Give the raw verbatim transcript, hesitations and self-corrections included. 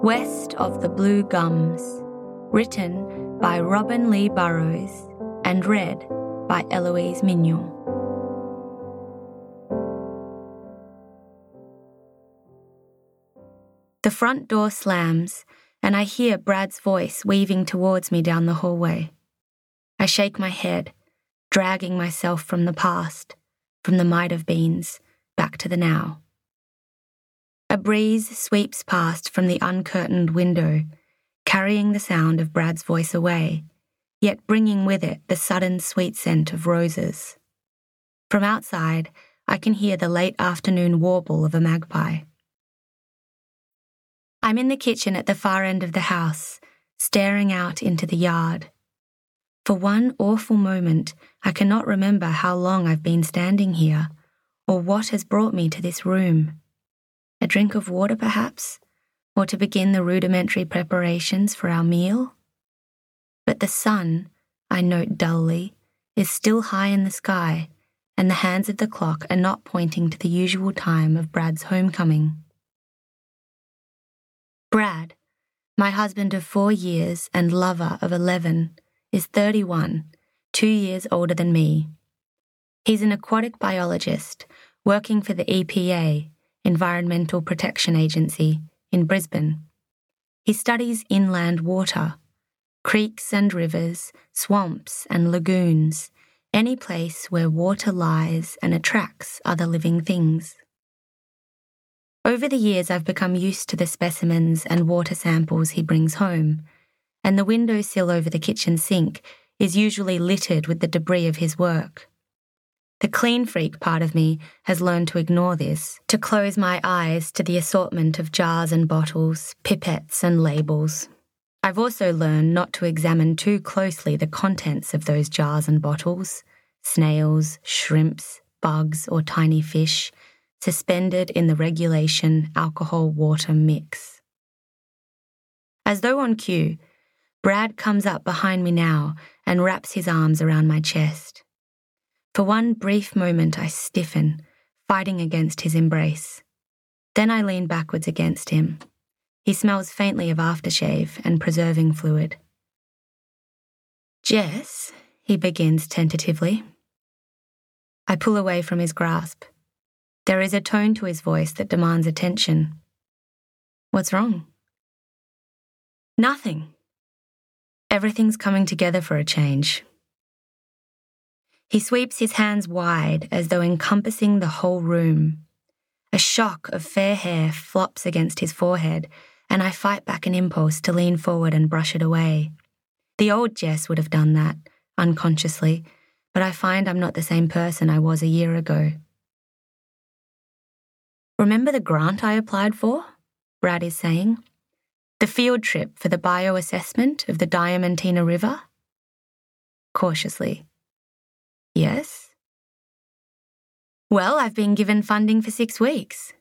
West of the Blue Gums, written by Robin Lee Burrows and read by Eloise Mignon. The front door slams, and I hear Brad's voice weaving towards me down the hallway. I shake my head, dragging myself from the past, from the might-have-beens, back to the now. A breeze sweeps past from the uncurtained window, carrying the sound of Brad's voice away, yet bringing with it the sudden sweet scent of roses. From outside, I can hear the late afternoon warble of a magpie. I'm in the kitchen at the far end of the house, staring out into the yard. For one awful moment, I cannot remember how long I've been standing here, or what has brought me to this room. A drink of water, perhaps, or to begin the rudimentary preparations for our meal? But the sun, I note dully, is still high in the sky, and the hands of the clock are not pointing to the usual time of Brad's homecoming. Brad, my husband of four years and lover of eleven, is thirty-one, two years older than me. He's an aquatic biologist working for the E P A, Environmental Protection Agency, in Brisbane. He studies inland water, creeks and rivers, swamps and lagoons, any place where water lies and attracts other living things. Over the years, I've become used to the specimens and water samples he brings home, and the windowsill over the kitchen sink is usually littered with the debris of his work. The clean freak part of me has learned to ignore this, to close my eyes to the assortment of jars and bottles, pipettes and labels. I've also learned not to examine too closely the contents of those jars and bottles, snails, shrimps, bugs or tiny fish, suspended in the regulation alcohol-water mix. As though on cue, Brad comes up behind me now and wraps his arms around my chest. For one brief moment I stiffen, fighting against his embrace. Then I lean backwards against him. He smells faintly of aftershave and preserving fluid. "Jess," he begins tentatively. I pull away from his grasp. There is a tone to his voice that demands attention. "What's wrong?" "Nothing. Everything's coming together for a change." He sweeps his hands wide as though encompassing the whole room. A shock of fair hair flops against his forehead, and I fight back an impulse to lean forward and brush it away. The old Jess would have done that, unconsciously, but I find I'm not the same person I was a year ago. "Remember the grant I applied for?" Brad is saying. "The field trip for the bioassessment of the Diamantina River?" Cautiously. "Yes." "Well, I've been given funding for six weeks.